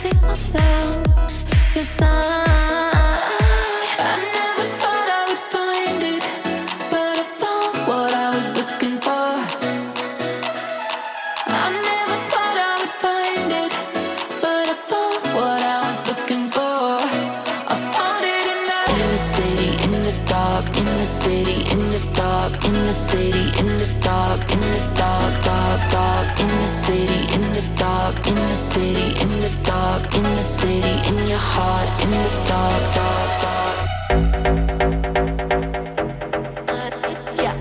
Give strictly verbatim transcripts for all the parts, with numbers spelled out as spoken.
see myself, 'cause I, I never thought I would find it, but I found what I was looking for. I never thought I would find it, but I found what I was looking for. I found it in the, in the city, in the dark, in the city, in the dark, in the city, in the dark, in the dark, dark, dark, in the city, in the dark, in the city, in the dark, in the city, in your heart, in the dark, dark, dark. Yeah.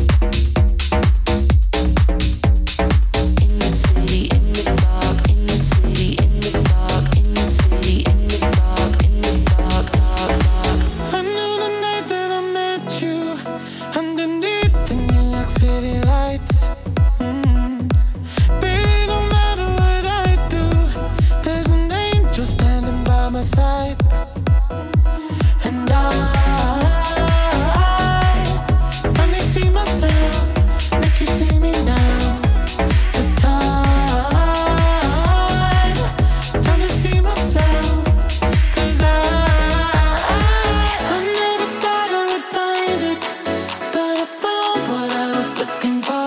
In the city, in the dark, in the city, in the dark, in the city, in the dark, in the dark, dark, dark. I knew the night that I met you underneath the New York City lights. Mm. Baby, no matter what I do, there's an angel standing by my side. And I finally see myself like you see me now. The time, time to see myself, 'cause I, I never thought I would find it, but I found what I was looking for.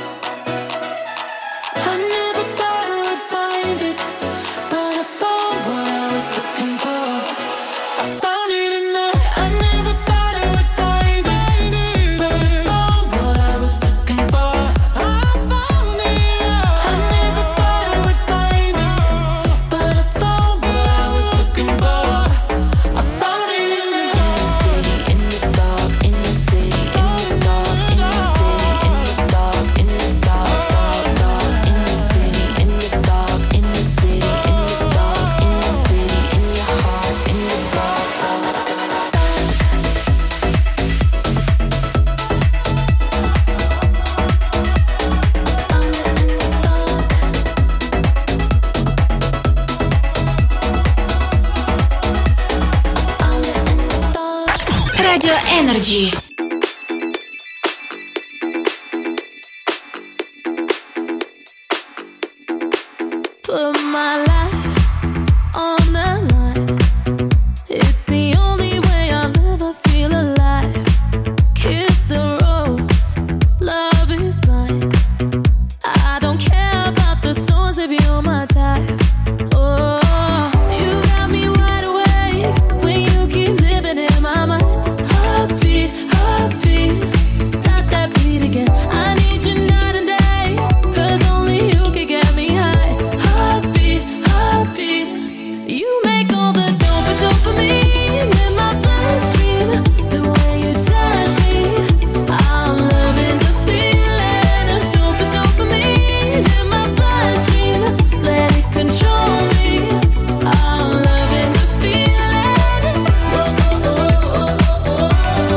I never thought I would find it, but I found what I was looking for. I found it in the, I never thought I would find it, but I found what I was looking for. I found it. I never thought I would find it, but I found what I was looking for. I found it in the City, in the dark, in the city, in the dark, in the city, in the dark, in the dark, dark, dark, in the city, in the dark, in the city, in the dark, in the city, in your heart, in the dark, dark, dark. Radio Energy. Put my life on the line. It's the only way I'll ever feel alive. Kiss the rose, love is blind. I don't care about the thorns if you're my type. Oh, you got me wide awake when you keep living in my mind. Heartbeat, heartbeat, stop that beat again. I need you night and day, 'cause only you can get me high. Heartbeat, heartbeat, you make all the dope dopamine in my bloodstream. The way you touch me, I'm loving the feeling of dope dopamine in my bloodstream. Let it control me, I'm loving the feeling. Whoa, oh, oh, oh, oh,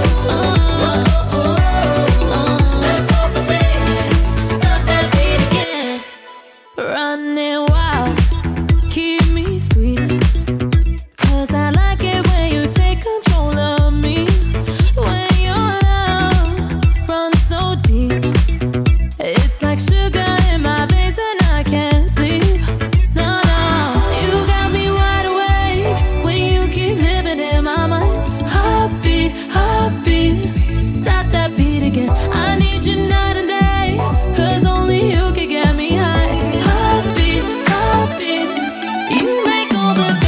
stop that beat again. Running wild, keep me sweet, 'cause I like it when you take control of me. When your love runs so deep, it's like sugar in my veins and I can't sleep. No, no, you got me wide awake when you keep living in my mind. Heartbeat, heartbeat, stop that beat again. I need you night and day, 'cause only you can get me high. Heartbeat, heartbeat, you make all the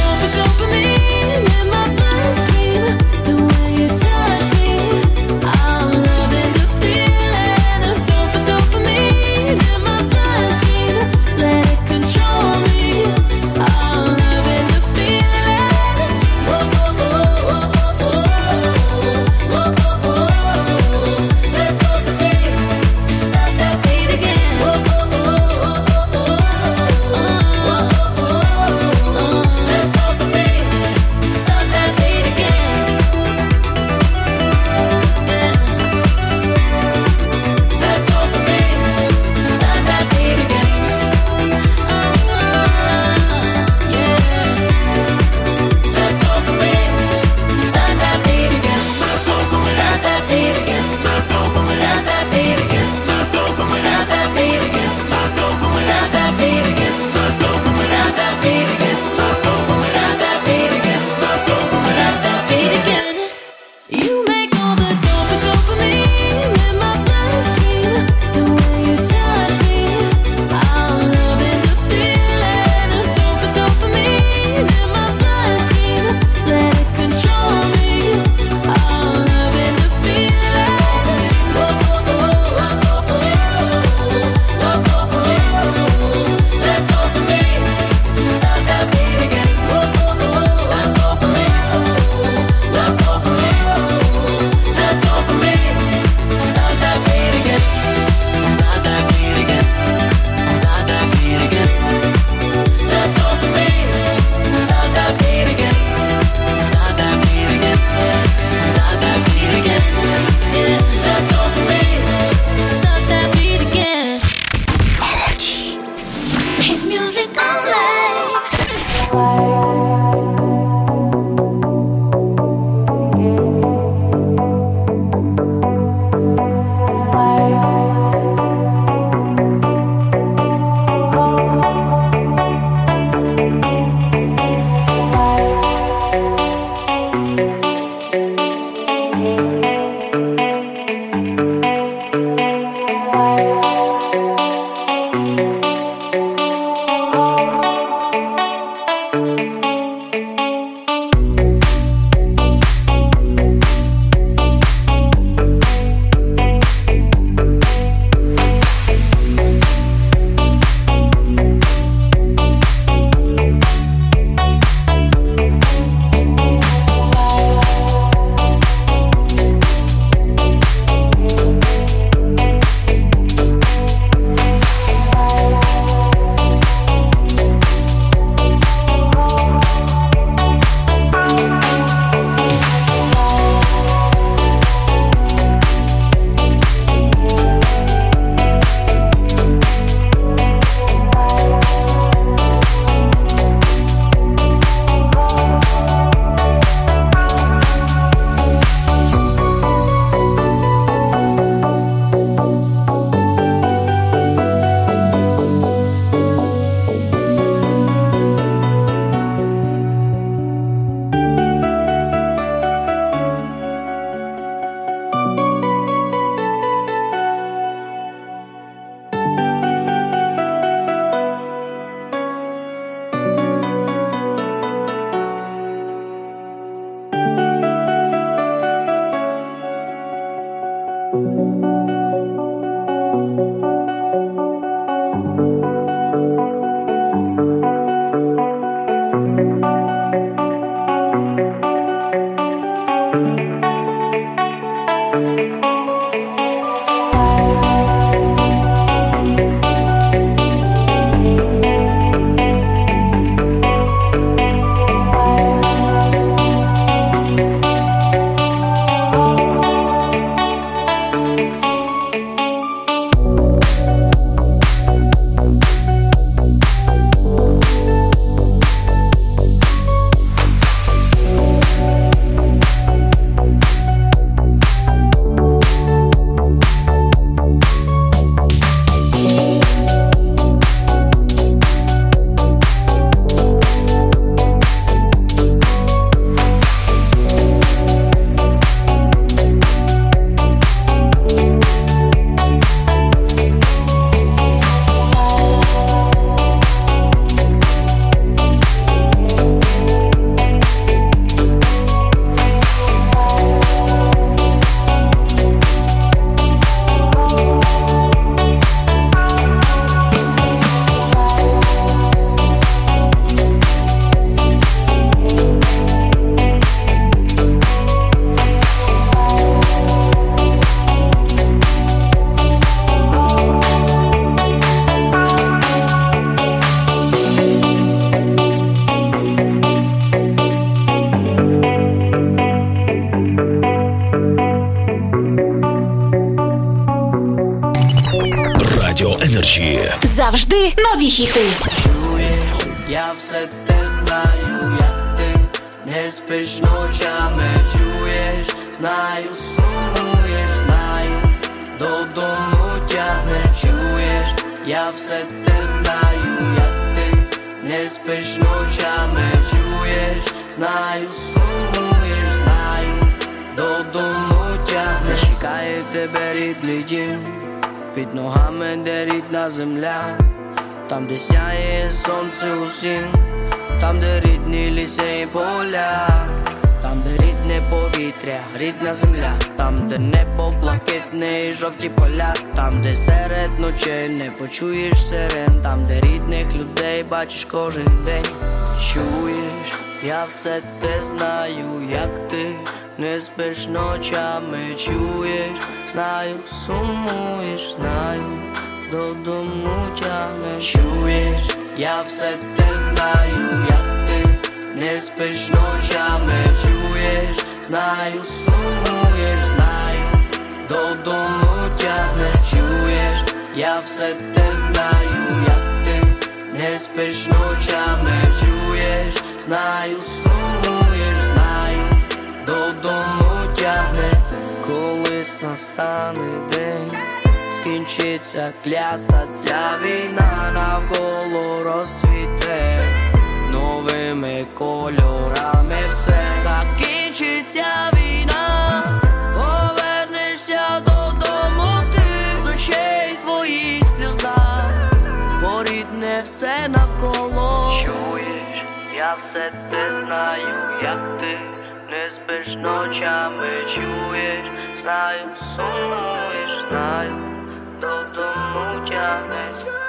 Завжди нові хіти. Чуєш, я все те знаю, як ти не спиш ночами. Чуєш, знаю, сумуєш, знаю, додому тягне. Чуєш, я все те знаю, як ти не спиш ночами. Чуєш, знаю, сумуєш, знаю, додому тягне. Чекає тебе рідний дім, під ногами, де рідна земля, там, де сяє сонце усім, там, де рідні ліси і поля, там, де рідне повітря, рідна земля, там, де небо блакитне і жовті поля, там, де серед ночей не почуєш сирен, там, де рідних людей бачиш кожен день. Чуєш, я все те знаю, як ти не спиш ночами. Чуєш, знаю, сумуєш, знаю, додому тягне. Чуєш, я все те знаю, як ти не спиш ночами. Чуєш, знаю, сумуєш, знаю, додому тягне. Чуєш, я все те знаю, як ти не спиш ночами. Чуєш, знаю, сумуєш, знаю, додому тягне. Колись настане день, скінчиться клята ця війна, навколо розцвіте новими кольорами все. Закінчиться війна, повернешся додому ти, з очей твоїх сльоза порідне все навколо. Чуєш, я все те знаю, як ти не спиш ночами. Чуєш, знаю, сумуєш, знаю, додому тягне.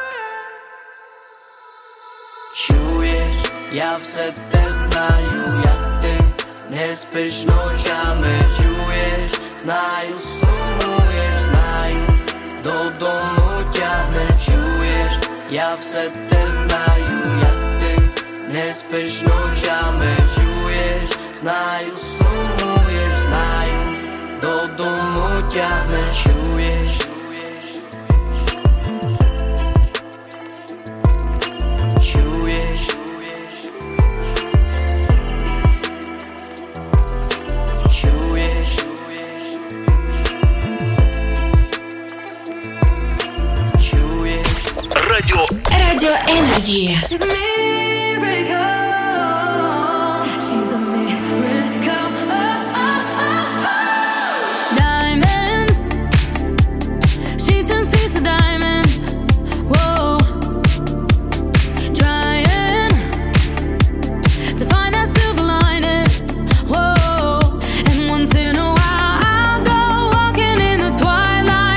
Чуєш, я все те знаю, як ти не спиш ночами. Чуєш, знаю, сумуєш, знаю, додому тягне. Чуєш, я все те знаю, як ти не спиш ночами. Чуєш, знаю, сумуєш, знаю, додому тягне. Чуєш, чуєш, чуєш, чуєш. Радіо Радіо Енерджі.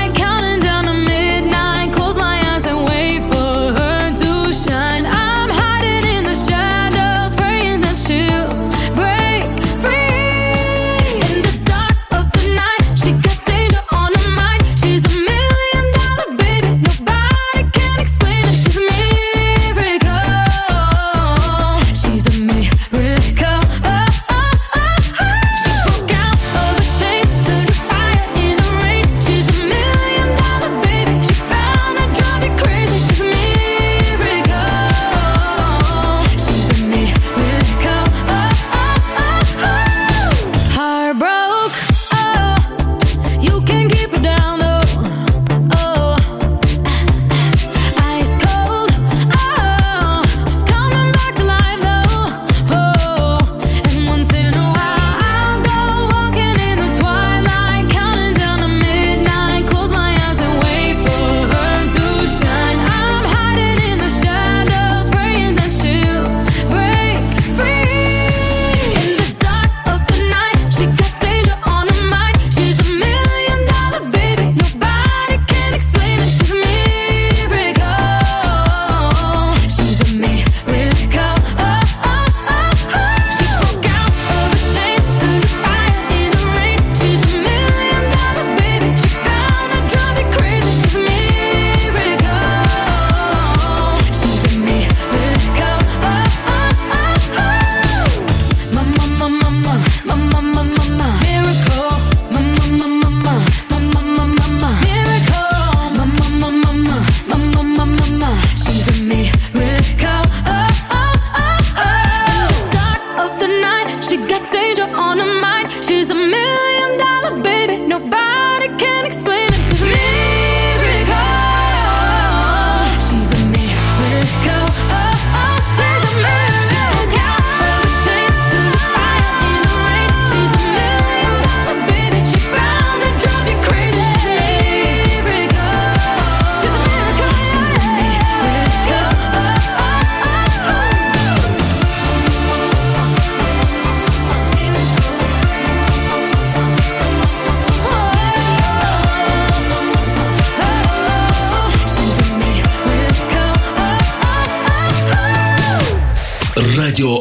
I'm high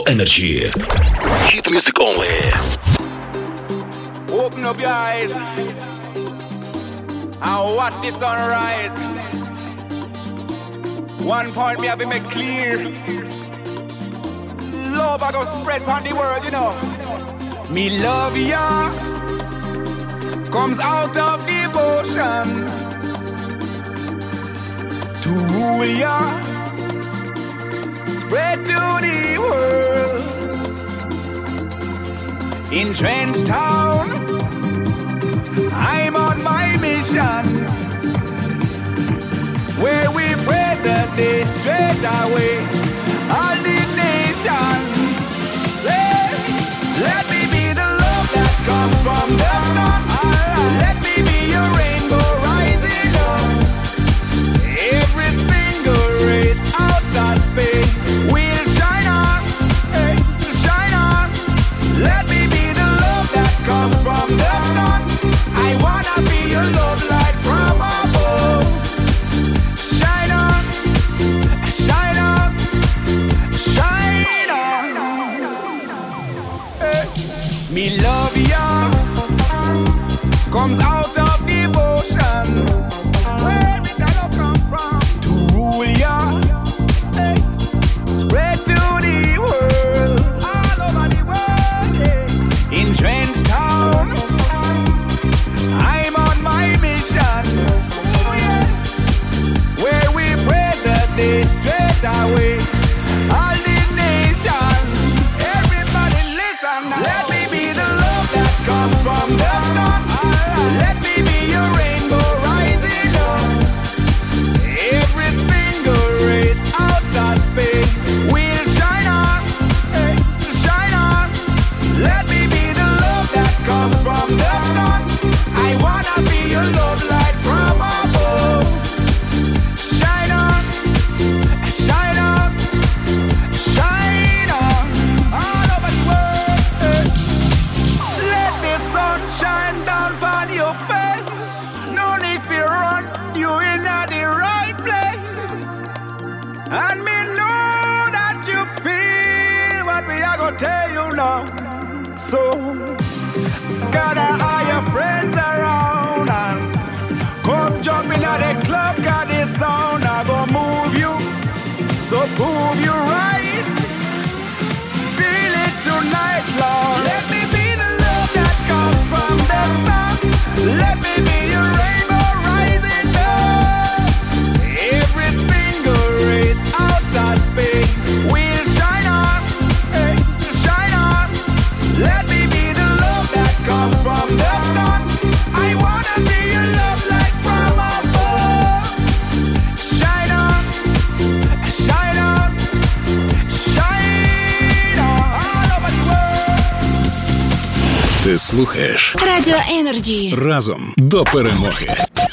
Energy. Hit music only. Open up your eyes and watch the sunrise. One point me have to make clear. Love I go spread on the world, you know. Me love ya comes out of devotion to rule ya, spread to the world. In Trench Town, I'm on my mission, where we praise the day straight away. All the nation, let, let me be the love that comes from the sun. Let me be your rainbow rising up. Every single race out of space will shine on, hey, shine on. Let me be the love that comes from the sun. I wanna be your love light from above. Shine on, shine on, shine on. Hey. Me love ya comes out of devotion. Where did that love come from? To rule ya, hey. Spread to the world, all over the world, yeah. In Trench Town, I'm on my mission, oh, yeah. Where we pray the day straight away. All the nation, everybody listen now. Let me be the love that comes from the sun. Let me be your rainbow rising up. Every single race out of space will shine on, hey, shine on. Let me be the love that comes from the sun. I wanna be your love light from above. Shine on, shine on, shine on, all over the world. Hey. Let the sun shine down on your face. No need for run, you in at the right place. And me know that you feel what we are gonna tell you now. So gather all your friends around and come jump in at the club, 'cause this sound I gonna move you. So prove you right. Feel it tonight, Lord. Let me be the love that comes from the sun. Let me be your rainbow rising up. Every single race out of space will shine on, hey, shine on. Let me be the love that comes from the sun. I wanna be your love light from above. Shine on, shine on, shine on, all over the world. Ти слухаєш Радіо Energy. разом до перемоги.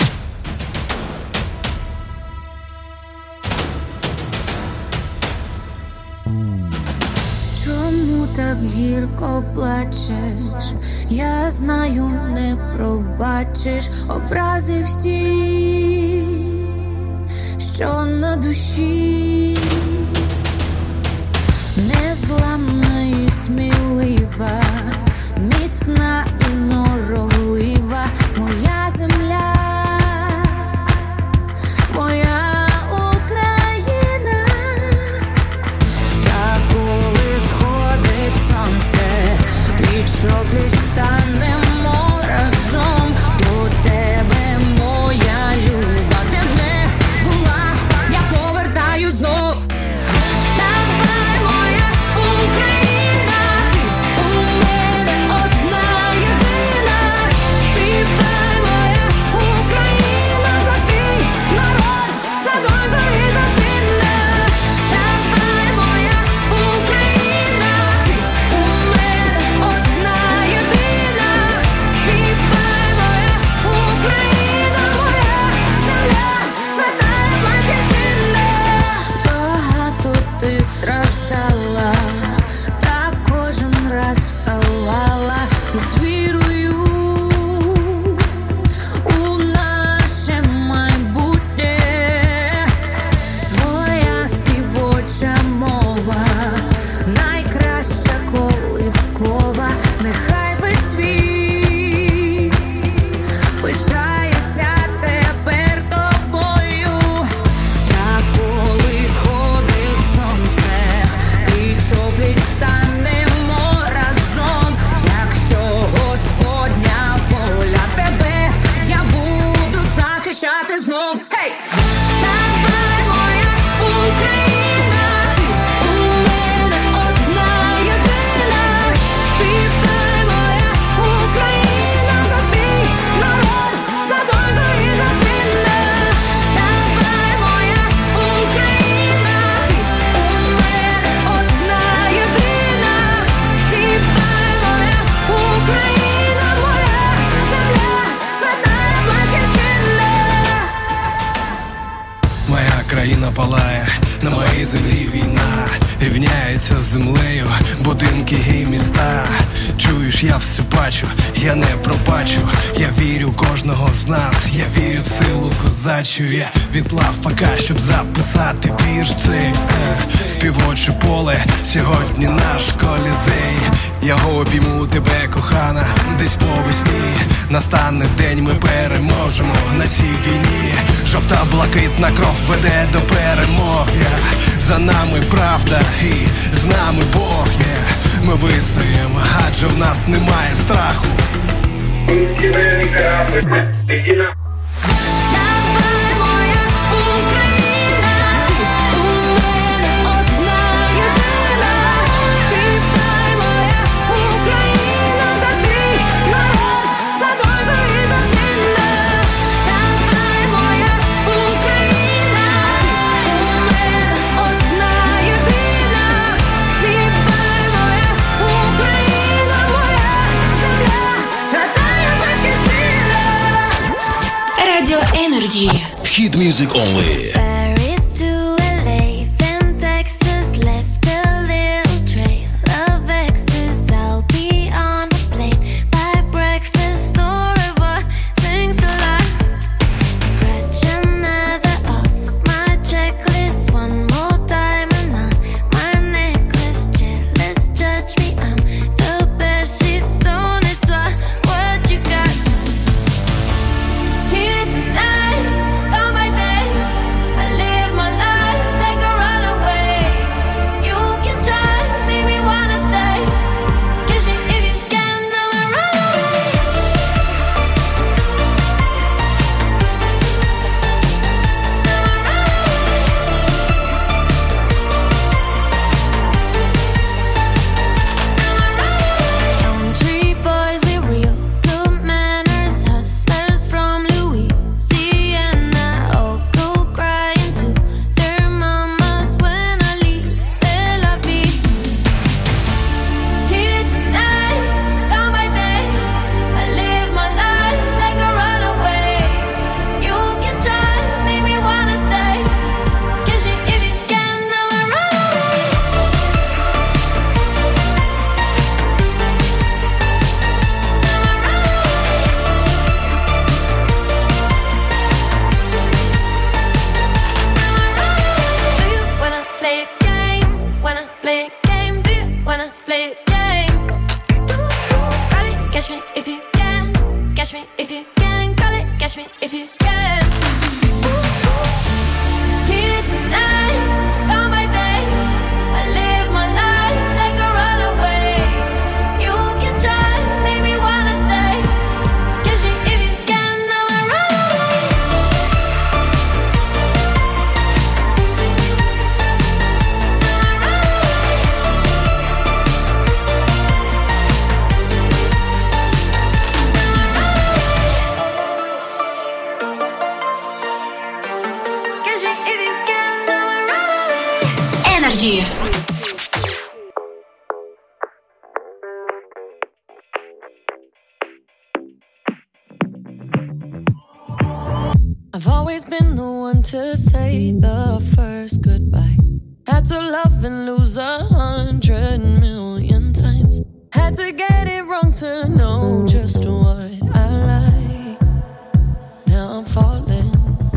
Чому так гірко плачеш? Я знаю, не пробачиш образи всі, що на душі. Незламна і смілива, міцна і норовлива моя земля, моя Україна. Та коли сходить сонце, пліч-о-пліч станемо разом. До тебе, моя люба, де не була, я повертаю знов. Вставай, моя Україна. палає, на моїй землі війна, рівняється з землею будинки і міста. Чуєш, я все бачу, я не пробачу. Я вірю кожного з нас, я вірю в силу козачу. Я відплав фака, щоб записати вірш цей е, співоче поле, сьогодні наш колізей. Я обійму тебе, кохана, десь по весні. Настане день, ми переможемо на цій війні. Жовта блакитна кров веде до перемоги. За нами правда і з нами Бог є. Ми вистоїмо, адже в нас немає страху. Energy. Hit music only. Paris to L A, then Texas, left a little trail of exes. I'll be on a plane by breakfast or river, things a lot. Scratch another off my checklist, one more diamond on my necklace. Jealous, judge me, I'm the best. She don't know what you got here tonight. Energy. I've always been the one to say the first goodbye. Had to love and lose a hundred million times. Had to get it wrong to know just what I like. Now I'm falling.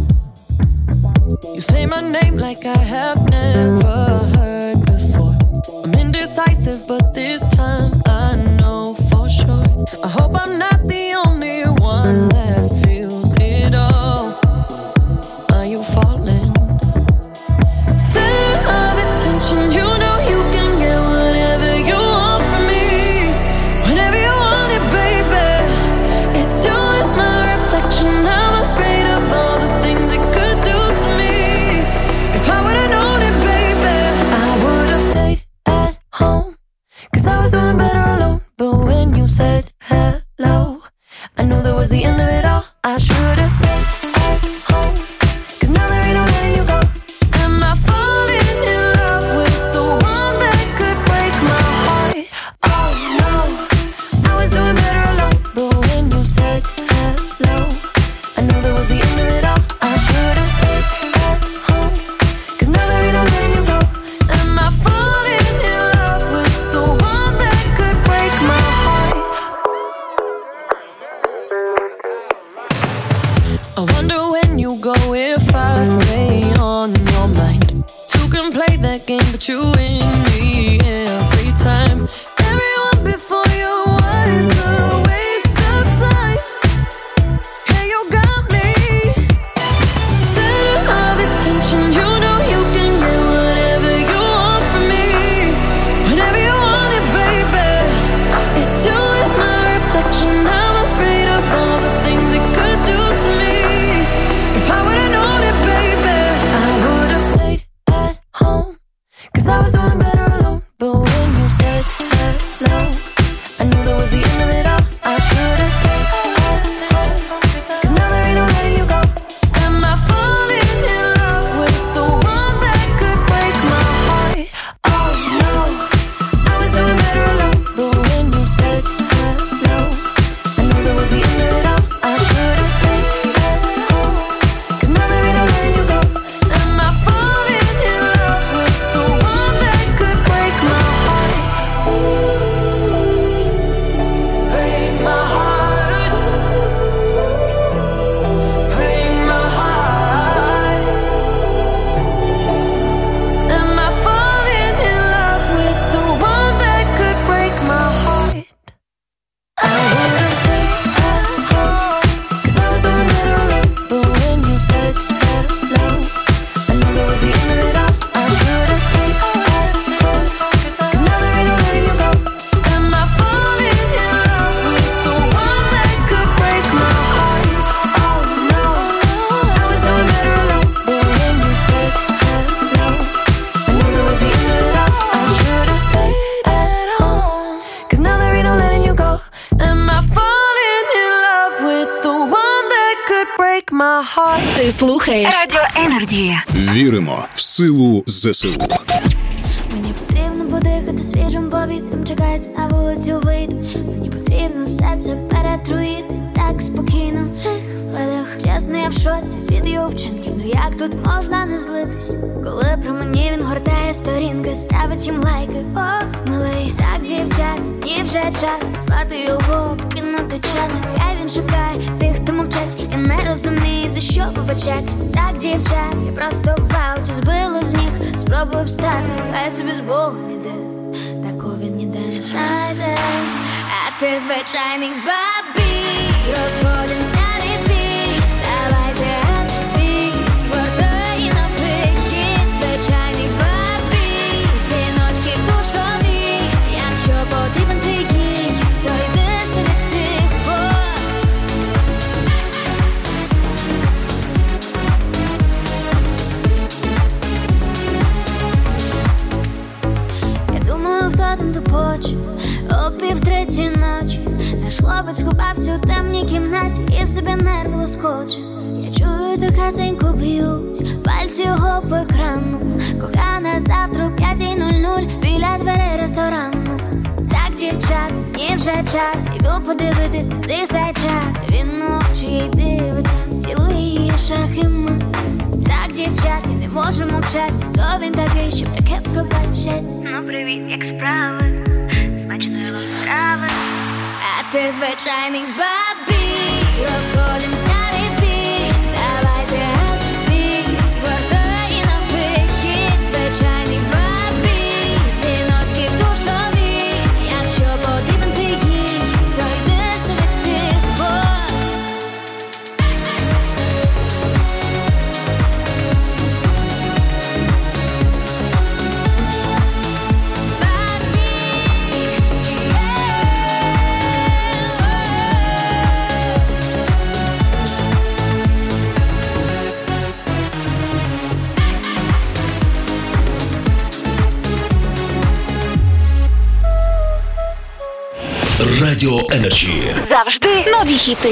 You say my name like I have never heard before. I'm indecisive, but this time I know for sure. I hope I'm not the only one that feels it all. Are you falling? Center of attention, you know you can get whatever you want from me. Whenever you want it, baby. It's you and my reflection. I'm afraid of all the things it could do to me. If I would've known it, baby, I would've stayed at home. Cause I my heart. Ти слухаєш Радіо Енерджі. Віримо в силу ЗСУ. Мені потрібно подихати свіжим повітрям, чекати на вулицю вийти. Мені потрібно все це перетруїти так спокійно, в тих хвилях. Чесно, я в шоці від його вчинків. Ну як тут можна не злитись, коли про мені він гортає сторінки, ставить їм лайки. Ох, милий, так, дівчат, ні вже час послати його, покинути чат. Хай він шукає тих, хто мовчать і не розуміє, за що побачать. Так, дівчат, я просто в ауті збило з ніг, спробую встати, хай собі з Богом іде, такого він ніде не знайде. А ти звичайний бабій, розходимся від бій, давайте адрес свій, спортої навпики, звичайний бабій, дзвіночки душові, якщо потрібен ти їй, то йди собі тихо. Я думаю, хто там тупоче о півтретій ночі. Наш хлопець ховався у темній кімнаті і собі нерви лоскоче. Я чую, тихесенько б'ють пальці його по екрану. Кохана, завтра о п'ятій нуль нуль біля дверей ресторану. Так, дівчат, ні вже час, іду подивитись на цей сайчат. Він очі їй дивиться, цілує її шах і мат. Так, дівчат, я не можу мовчать, то він такий, щоб таке пробачать. Ну привіт, як справи? Смачної вам справи. А ти звичайний бабій, розходимся від бій, давайте адрес свій, спортої навпики, звичайний бабій, дзвіночки душові, якщо потрібен ти їй, то йди собі тихо. Радіо Енерджі. Завжди нові хіти.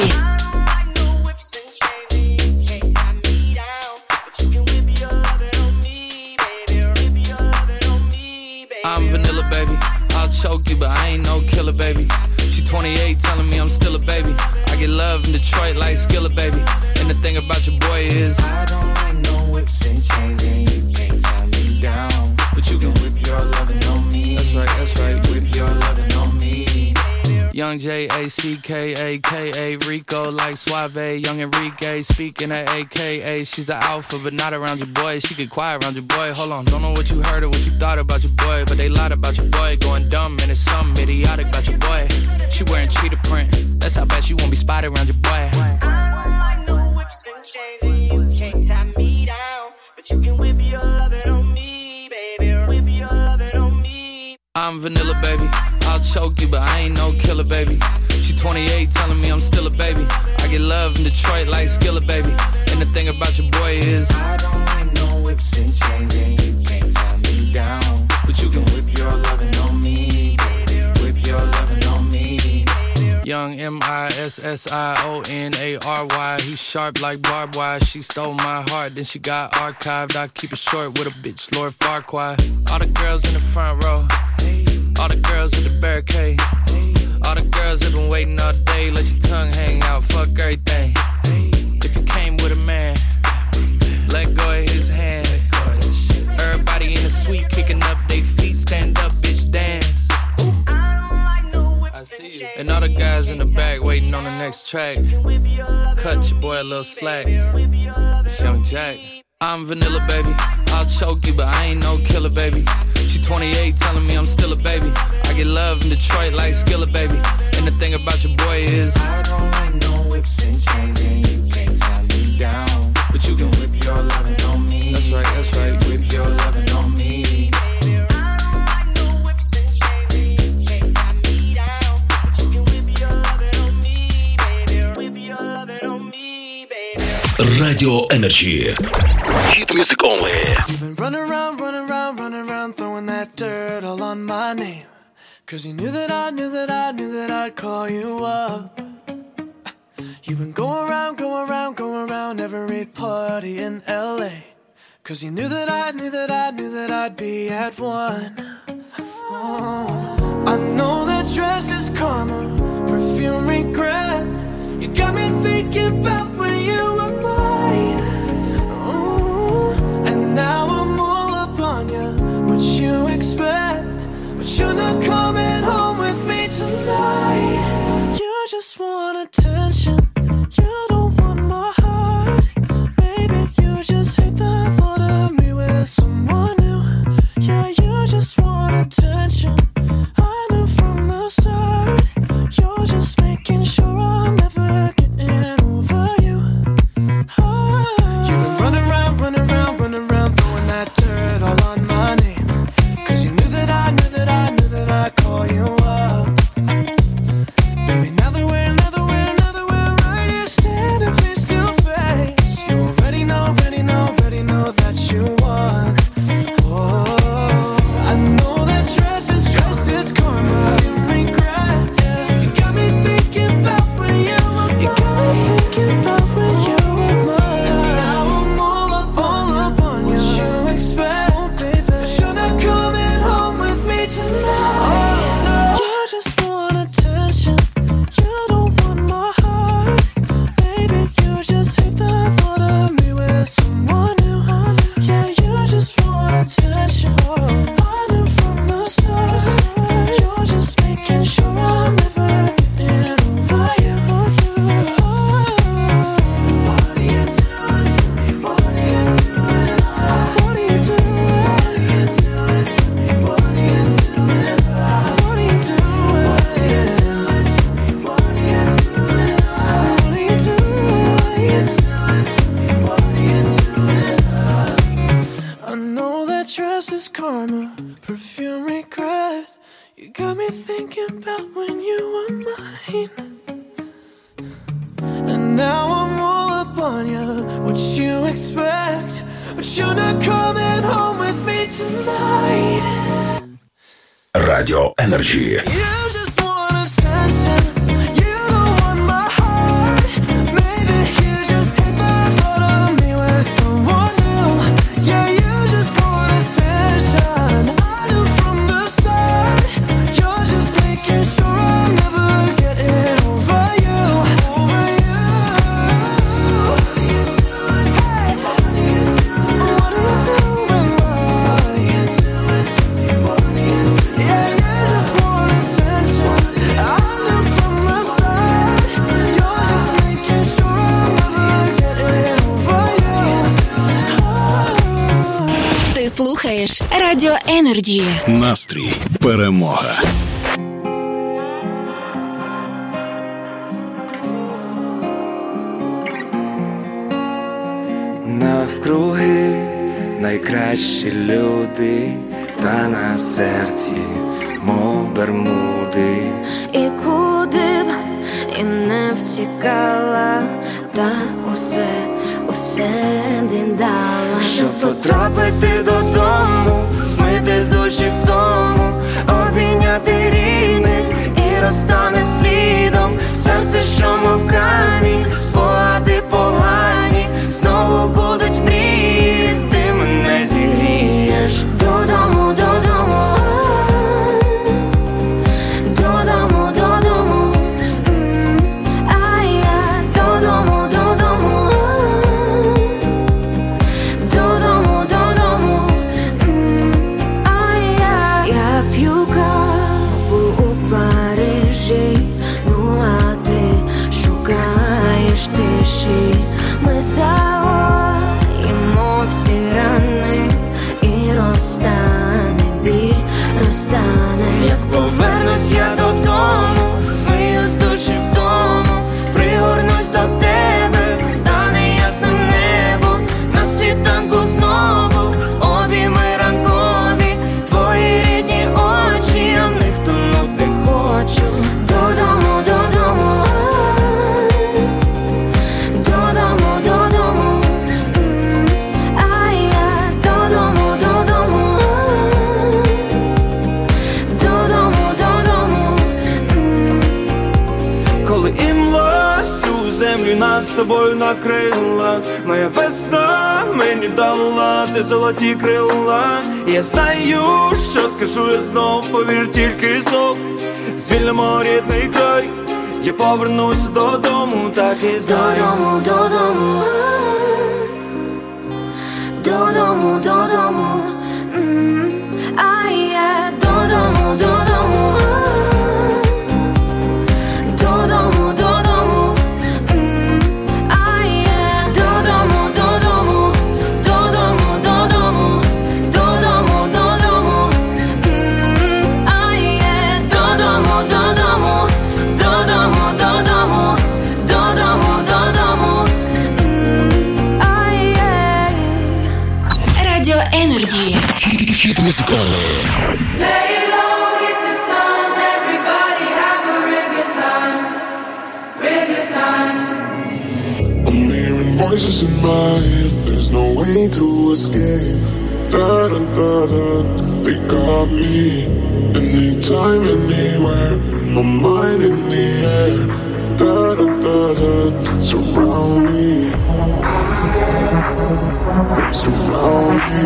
I'm vanilla, baby. I'll choke you, but I ain't no killer, baby. She twenty-eight, telling me I'm still a baby. I get love in Detroit like Skilla, baby. And the thing about your boy is I don't like no whips and chains, and you can't tie me down. But you can whip your lovin' on me. That's right, that's right. Whip your lovin' on me. Young J A C K A K A Rico like Suave. Young Enrique speaking at A K A. She's an alpha, but not around your boy. She get quiet around your boy. Hold on, don't know what you heard or what you thought about your boy, but they lied about your boy. Going dumb and it's something idiotic about your boy. She wearing cheetah print. That's how bad she won't be spotted around your boy. I don't like no whips and chains, and you can't tie me down. But you can whip your lovin' on me, baby. Whip your lovin' on me. I'm vanilla, baby. I'll choke you, but I ain't no killer, baby. She twenty-eight, telling me I'm still a baby. I get love in Detroit like Skilla, baby. And the thing about your boy is I don't like no whips and chains, and you can't tie me down. But you can whip your lovin' on me, baby. Whip your lovin' on me. Young M I S S I O N A R Y. He's sharp like barbed wire. She stole my heart, then she got archived. I keep it short with a bitch, Lord Farquaad. All the girls in the front row, all the girls at the barricade, all the girls have been waiting all day. Let your tongue hang out, fuck everything. If you came with a man, let go of his hand. Everybody in the suite kicking up they feet, stand up, bitch, dance. I see you. And all the guys in the back waiting on the next track. Cut your boy a little slack. It's Young Jack. I'm vanilla, baby. I'll choke you, but I ain't no killer, baby. She twenty-eight, telling me I'm still a baby. I get love in Detroit like Skilla, baby. And the thing about your boy is I don't like no whips and chains, and you can't tie me down. But you can whip your lovin' on me. That's right, that's right. Whip your lovin' on me. Radio Energy. Hit music only. You've been running around, running around, running around, throwing that dirt all on my name. Cause you knew that I knew that I knew that I'd call you up. You've been going around, going around, going around every party in L A. Cause you knew that I, knew that I, knew that I'd be at one. Oh, I know that dress is karma, perfume regret. You got me thinking about when you were mine. Oh, and now I'm all up on you, what you expect. But you're not coming home with me tonight. You just want attention, you don't want my heart. Maybe you just hate the thought of me with someone new. Yeah, you just want attention, I knew from the start. You're just making sure I'm never getting over you. Oh. You've been running around, running around, running around, throwing that dirt all on my name. Cause you knew that I, knew that I, knew that I'd call you up. Baby, now that we're, now that we're, now that we're right here standing face to face, you already know, already know, already know that you won. Oh, I know that dress is, dress is karma, you regret. Yeah. You got me thinking about when you were mine. You got me thinking about when you were mine. And now I'm all up, all up on you. What you expect, oh, baby, but you're not coming home with me tonight. Oh, no. You just want attention, you don't want my heart. Maybe you just hate the thought of me with someone new. Yeah, you just want attention, I knew from the start. You're just making sure I'm never getting over you. What are you doing to me? What are you doing? What are you doing? What are you doing to me? What are you doing? What are you doing? What are you doing to me? What are you doing? What are you doing? What are you doing to me? What are you doing? I know that dress is karma, perfume regret. You got me thinking about when you were mine. And now I'm all up on you, what you expect. But you're not coming home with me tonight. Radio Energy. You just want attention, you don't want my heart. Maybe you just hate the thought of me with someone new. Yeah, you just want attention, I knew from the start. You're just making sure I'm never getting over you. Over you. What are you doing? Hey. What are you doing? What are you doing, love? What are you doing to me? What are you doing? Yeah, you just want attention, I knew from the start. You're just making sure I'm never getting over you. Oh. Ти слухаєш Радіо Енерджі. Настрій перемога. Навкруги найкращі люди, та на серці, мов бермуди. І куди б і не втікала, та усе, усе віддала. Щоб потрапити додому, змити з душі втому, обійняти рідних і розтане слідом. Серце, що мов камінь, спогади погані, знову будуть мрії, ти мене зігрієш. Додому, додому, додому, додому, а я додому, додому, додому, додому, а я. Я п'ю каву у Парижі, ну а ти шукаєш землю нас з тобою накрила. Моя весна мені дала ти золоті крила. Я знаю, що скажу я знов, повір тільки знов. Звільнимо рідний край, я повернуся додому, так і знаю. Додому, додому, додому, додому, а я додому, додому, додому, додому, а я додому, додому, додому, додому, додому, додому, а я додому, додому, додому, додому, додому, додому, а я. Радіо Енерджі. Хіт музикальний. Lay low, hit the sun, everybody have a real good time, real good time. I'm hearing voices in my head, there's no way to escape. Da da da da, they got me. Anytime, anywhere, my mind in the air. Da da da da, surround me. They surround me.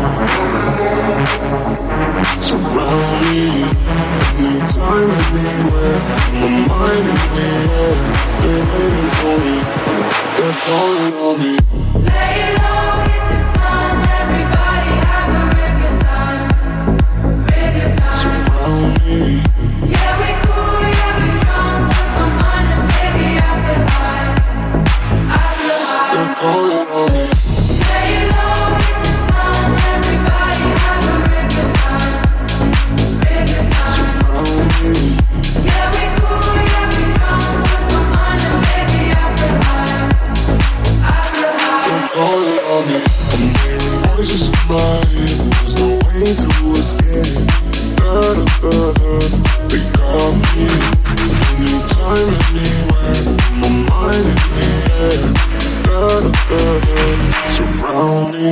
Surround me. Anytime, anywhere, my mind in the air. They're waiting for me, they're calling on me. Lay low, hit the sun, everybody have a real good time, real good time. Surround me. Yeah, we cool, yeah, we drunk, lost my mind and baby I feel high, I feel high. They're calling on me. Lay low, hit the sun, everybody have a real good time, real good time. Surround me. Yeah, we cool, yeah, we drunk, lost my mind and baby I feel high, I feel high. They're calling on me. I'm hearing voices in my head, there's no way to escape. Da da da da, they got me. Anytime, anywhere, my mind in the air. Da da da da, surround me.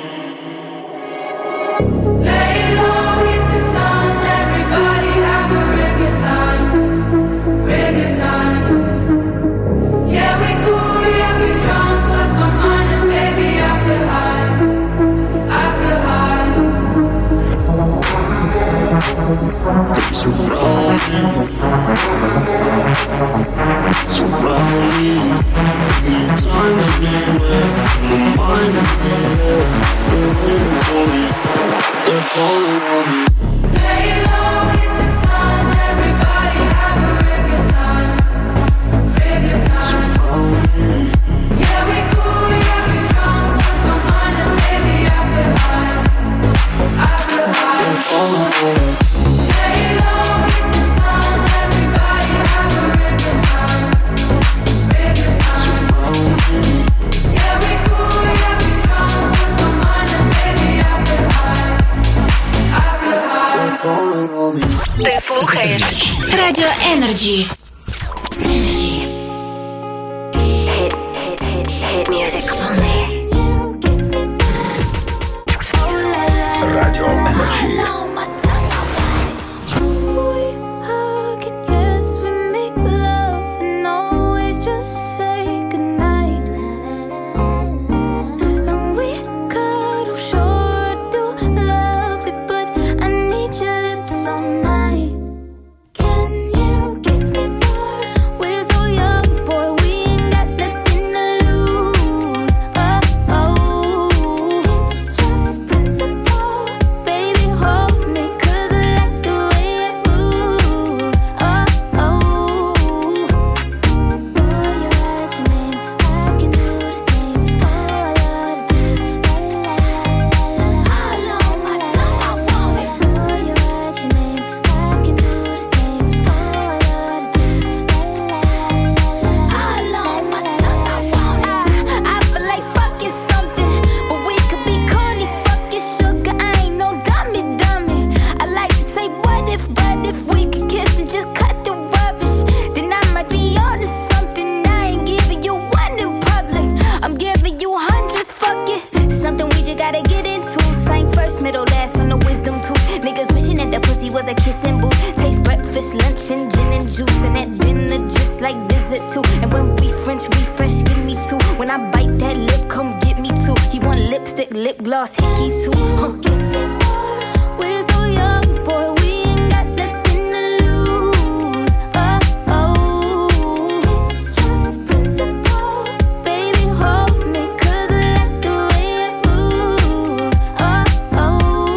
Lay low, hit the sun, everybody have a real good time, real good time. Yeah, we cool, yeah, we drunk, lost my mind and baby I feel high, I feel high. They surround me. Surround me. Anytime, anywhere, my mind in the air. They're waiting for me, they're calling on me. Lay low, hit the sun, everybody have a real good time, real good time. Surround me. Yeah, we cool, yeah, we drunk, lost my mind and baby I feel high, I feel high. They're calling on me. Lay low, hit the sun, everybody have a real good time, real good time. Surround me. Yeah, we cool, yeah, we drunk, lost my mind and baby I feel high, I feel high. They're calling on me. Ти слухаєш Радіо Енерджі. Енерджі. Hit, hit, hit, hit music only. Радіо Енерджі. We hug and yes, we make love and always just say goodnight. And we cuddle, sure I do love it, but I need your lips all night. Can you kiss me more? Where's all some gin and juice and that dinner just like dessert too. And when we French refresh, give me two. When I bite that lip, come get me two. He want lipstick, lip gloss, hickeys too. Huh, kiss me more. We're so young, boy, we ain't got nothing to lose. Oh, oh, it's just principle. Baby, hold me, cause I like the way it moves. Oh, oh.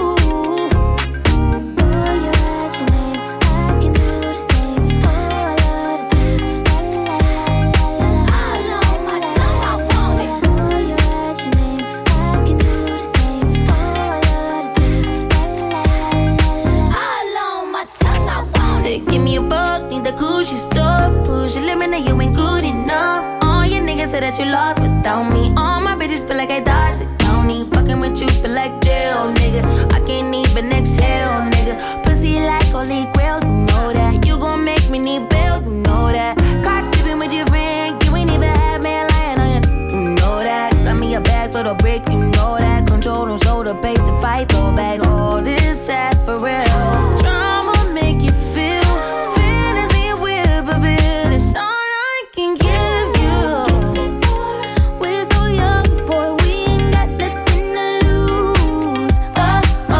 Boy, you write your name, I can do the same. Oh, I love the taste. La la la la la. All on my tongue, I want it. Boy, you write your name, I can do the same. Oh, I love the taste. La la la la la. All on my tongue, I want it. Say, give me a buck, need the Gucci stuff. Push your limit, now you ain't good enough. All your niggas say that you lost without me. All my bitches feel like I dodged the county. Fucking with you feel like jail, nigga. I can't even exhale, nigga. Pussy like holy grail, you know that. You gon' make me need bail, you know that. Caught dipping with your friend, you ain't even had man lying on you, you know that. Got me a bag for the brick, you know that. Control on shoulder, pace and fight, throw back all this ass for real. Drama make you feel, fantasy will fulfill. It's all I can give you. Kiss me more. We're so young, boy, we ain't got nothing to lose. Oh,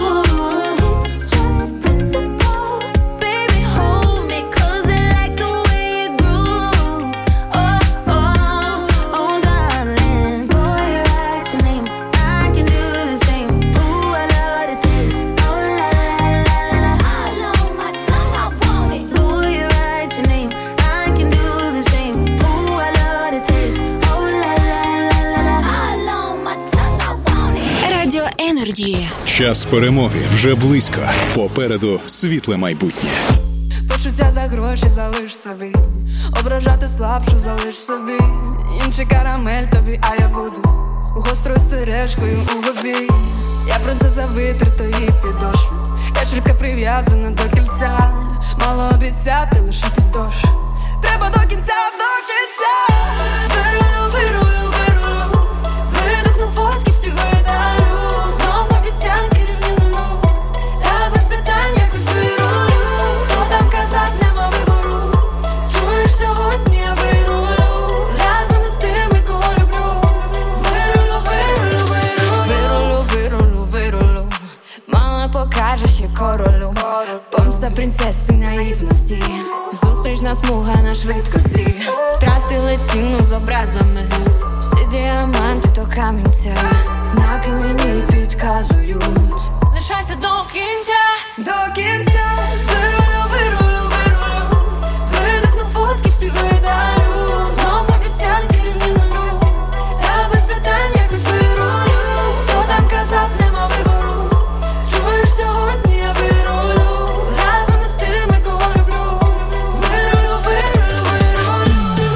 oh, it's just principle. Baby, hold me, cause I like the way it groove. Oh, oh, oh, darling. Boy, you write your name, I can do the same. Ooh, I love the taste. Oh, la, la, la, la, la. All on my tongue, I want it. Boy, you write your name, I can do the same. Ooh, I love the taste. Oh, la, la, la, la, la. All on my tongue, I want it. Радіо Енерджі. Час перемоги вже близько. Попереду світле майбутнє. Почуття за гроші залиш собі. Ображати слабшу залиш собі. Інший карамель тобі, а я буду гострою стережкою у губі. Я принцеса витритої підошви. Я ширка прив'язана до кільця. Мало обіцяти, лишитись тож. Треба до кінця, до кінця. Вирулю, вирулю, вирулю. Видихну фотки, всі видалю. Знов обіцянки рівні нулю. Та без питань якось вирулю. Хто там казав, нема вибору. Чуєш, сьогодні я вирулю. Разом із тими, кого люблю. Вирулю, вирулю, вирулю. Вирулю, вирулю, вирулю. Мало покажеш, я королю. Помста принцеси наївності. Зустрічна смуга на швидкості. Втратили ціну з образами. Всі діаманти то камінця. Знаки мені підказують. Лишайся до кінця, до кінця. Вирулю, вирулю, вирулю. Видихну фотки, всі видалю. Знов обіцянки рівні нулю. Та без питань якось вирулю. Хто там казав, нема вибору. Чуєш, сьогодні я вирулю. Разом із тими, кого люблю. Вирулю, вирулю, вирулю.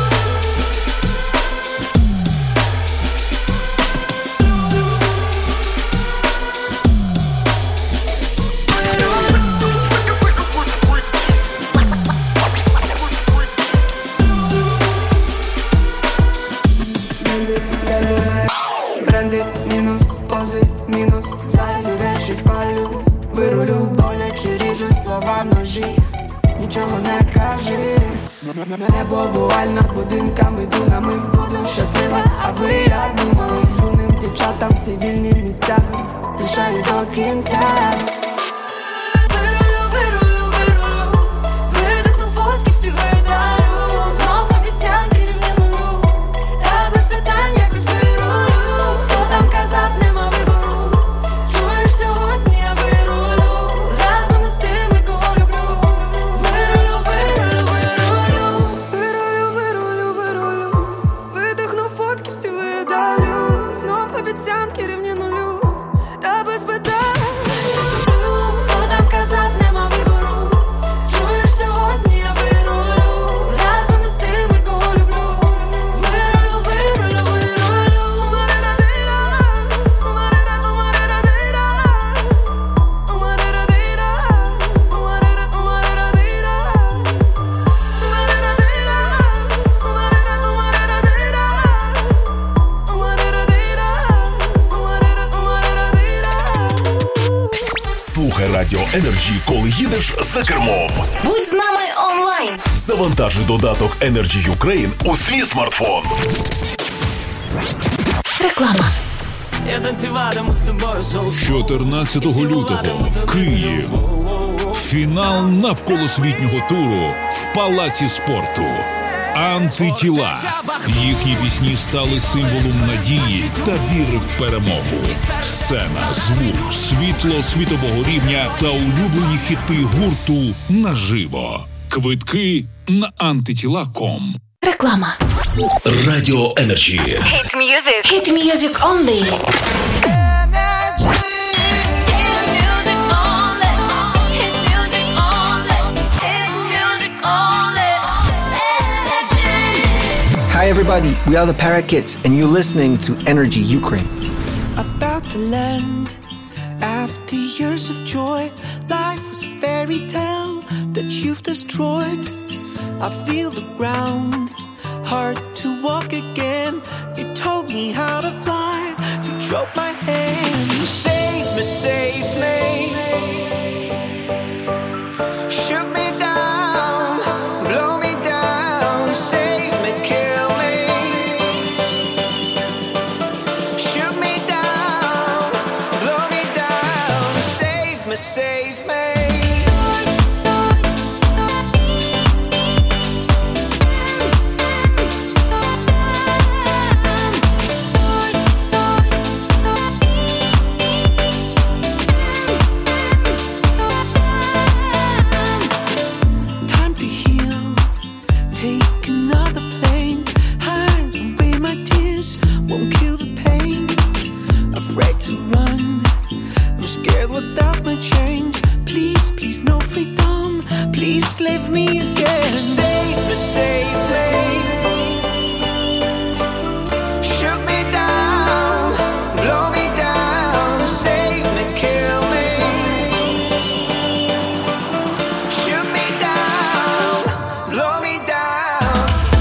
Бренди, мінус, пози, мінус. Зайві речі спалю. Вирулю, боляче ріжуть слова ножі. Нічого не кажи. Небо вуаль над будинками, дюнами. Буду щаслива, а ви як думали? Юним дівчатам всі вільні місцями. Лишаюсь до кінця. Вирулю, вирулю, вирулю. Видихну фотки, всі видалю. Знов обіцянки рівні нулю. Та без питань якось вирулю. Хто там казав, нема вибору. Чуєш, сьогодні я вирулю. Разом із тими, кого люблю. Вирулю, вирулю, вирулю. Вирулю, вирулю, вирулю. Видихну фотки, всі видалю. Знов обіцянки рівні нулю. Та без питань. Радіо Energy, коли їдеш за кермом. Будь з нами онлайн. Завантажи додаток Energy Ukraine у свій смартфон. Реклама. Я танцюватиму з тобою. чотирнадцятого лютого. Київ. Фінал навколосвітнього туру в Палаці спорту. Антитіла. Їхні пісні стали символом надії та віри в перемогу. Сцена, звук, світло світового рівня та улюблені хіти гурту наживо. Квитки на антитіла крапка ком. Реклама. Радіо Energy. Hit music. Hit music only. Hi everybody, we are the Parakeets and you're listening to Energy Ukraine. About to land after years of joy. Life was a fairy tale that you've destroyed. I feel the ground, hard to walk again. You told me how to fly, you drove my hand. Save me, save me. Shoot me down, blow me down. Save me, kill me. Shoot me down, blow me down. Save me, save me. Leave me again. Save me, save me. Shoot me down, blow me down. Save me, kill me. Shoot me down, blow me down.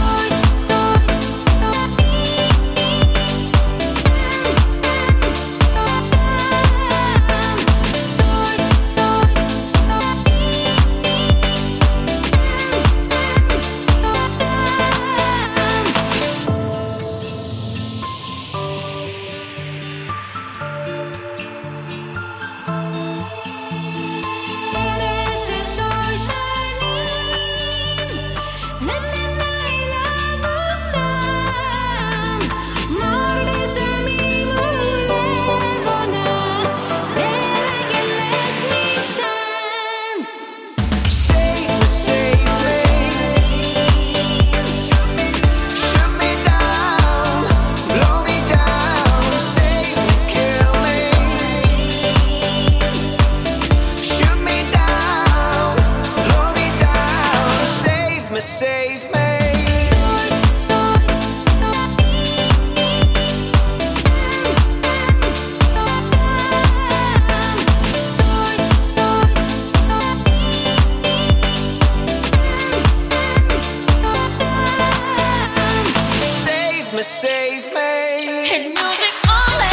Save me. Hit music only.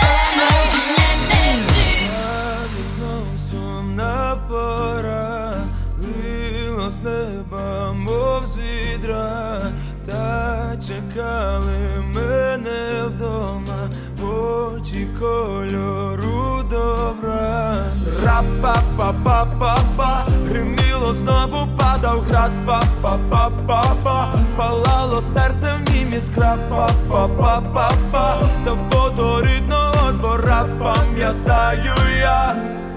Сумна пора лила з неба, мов з відра, та чекали мене вдома очі кольору добра. Ра-па-па-па-па-па, гриміло, знову падав град. Па-па-па-па-па, палало серце в нім іскра. Па-па-па-па-па, та фото рідного двора пам'ятаю я.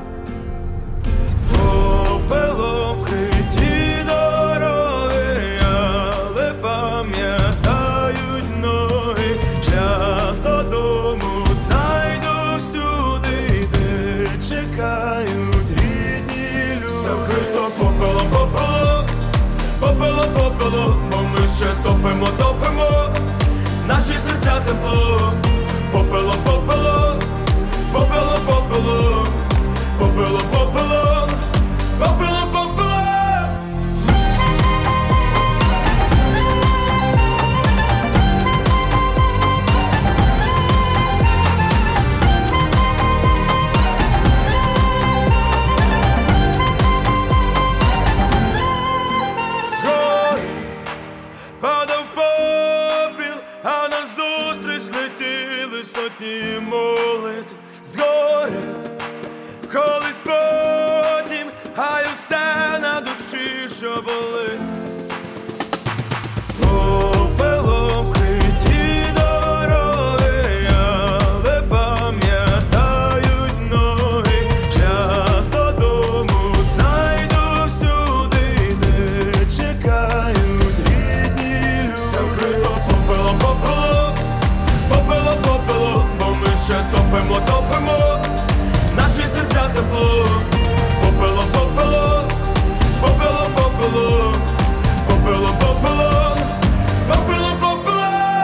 Попелом вкриті дороги, але пам'ятають ноги. Шлях додому знайду всюди, де чекають рідні люди. Закрито попелом, попелом, попелом, попелом, бо ми ще топимо, топимо наші серця тепло. Попелом, попелом, попелом, попелом, попелом, попелом, попелом, попелом. що болить. Попелом вкриті дороги, але пам'ятають ноги. Шлях додому знайду всюди, де чекають рідні люди. Все вкрито попелом, попелом, попелом, попелом, бо ми ще топимо, топимо, наші серця тепло. Попелом, попелом, попелом, попелом, попелом, попелом, попелом, попелом.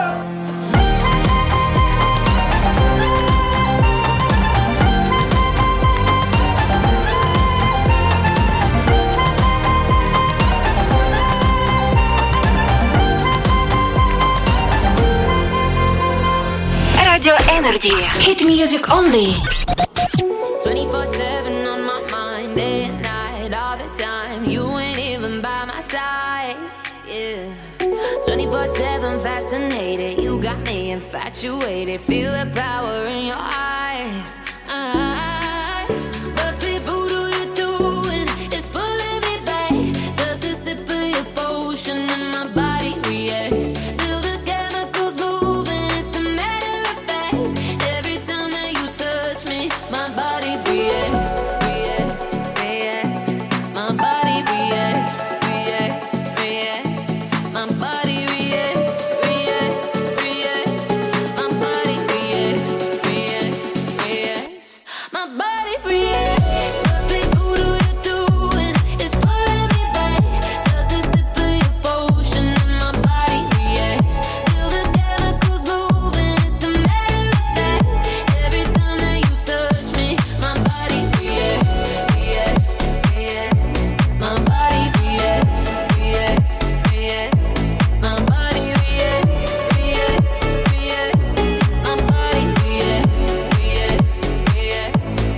Radio Energy. Hit music only. twenty-four seven on my mind, day and night, all the time. You ain't even by my side, yeah. twenty-four seven fascinated, you got me infatuated. Feel the power in your eyes, eyes. Must be voodoo you're doing, it's pulling me back. Just a sip of your potion and my body reacts. Feel the chemicals moving, it's a matter of fact. Every time that you touch me, my body reacts, reacts, reacts. My body reacts, reacts, reacts. My body reacts, reacts, reacts. My body reacts, reacts, reacts. My body reacts. Must be voodoo you're doing, it's pulling me back. Just a sip of your potion and my body reacts. Feel the chemicals moving, it's a matter of fact. Every time that you touch me, my body reacts, reacts, reacts. My body reacts, reacts, reacts. My body reacts, reacts, reacts. My body reacts, reacts, reacts.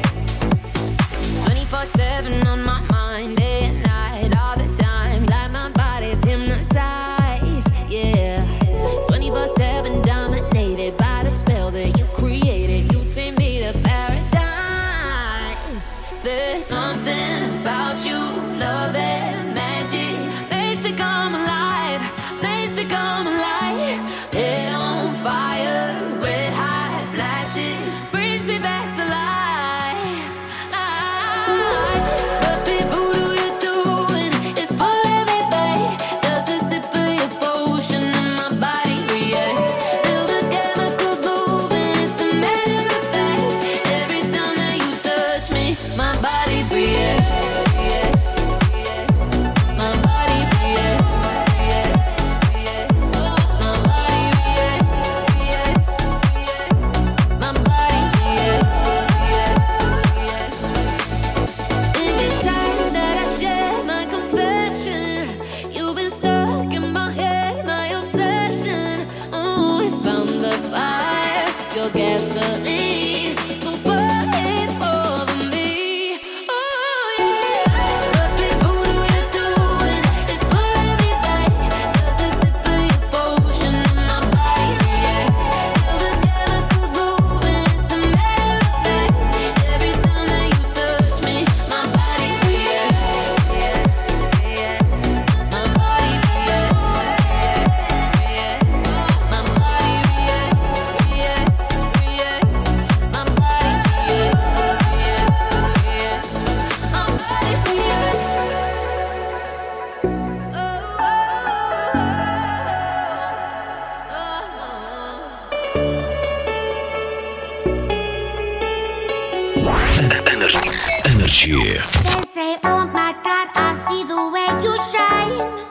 twenty-four seven on my mind, day and night, all the time. Like my body's hypnotized, yeah. twenty-four seven dominated by the spell that you created. You take me to paradise. There's something about you, love and magic. Makes me come alive, makes me come alive. Head on fire, red hot flashes, brings me back to life, life. Must be voodoo you're doing, it's pulling me back. Just a sip of your potion and my body reacts. Feel the chemicals moving, it's a matter of fact. Every time that you touch me, my body reacts, reacts, reacts. My body reacts, reacts, reacts. My body reacts, reacts, reacts. My body reacts, reacts, reacts. Think it's time that I share my confession. You've been stuck in my head, my obsession. Oh, we found the fire, your gasoline. So burn it over me. Oh yeah. Must be voodoo you're doing, it's pulling me back. Just a sip of your potion and my body reacts. Feel the chemicals moving, it's a matter of fact. Every time that you touch me, my body reacts, reacts, reacts. My body reacts, reacts, reacts. My body reacts, reacts, reacts. My body reacts, reacts, reacts. My body Energy. They say, oh my God, I see the way you shine.